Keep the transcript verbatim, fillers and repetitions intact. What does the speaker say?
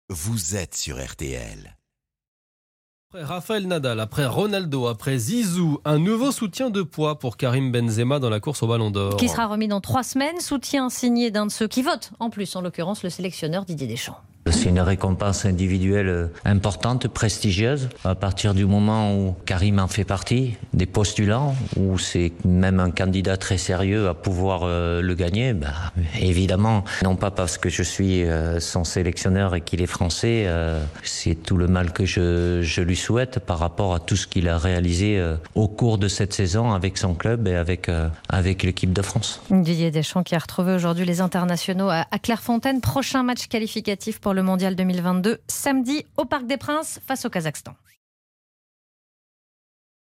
vous êtes sur R T L. Après Rafael Nadal, après Ronaldo, après Zizou, un nouveau soutien de poids pour Karim Benzema dans la course au Ballon d'Or. Qui sera remis dans trois semaines, soutien signé d'un de ceux qui votent, en plus, en l'occurrence le sélectionneur Didier Deschamps. C'est une récompense individuelle importante, prestigieuse. À partir du moment où Karim en fait partie, des postulants, où c'est même un candidat très sérieux à pouvoir euh, le gagner, bah, évidemment, non pas parce que je suis euh, son sélectionneur et qu'il est français, euh, c'est tout le mal que je, je lui souhaite par rapport à tout ce qu'il a réalisé euh, au cours de cette saison avec son club et avec, euh, avec l'équipe de France. Didier Deschamps qui a retrouvé aujourd'hui les internationaux à, à Clairefontaine. Prochain match qualificatif pour le Mondial deux mille vingt-deux, samedi au Parc des Princes face au Kazakhstan.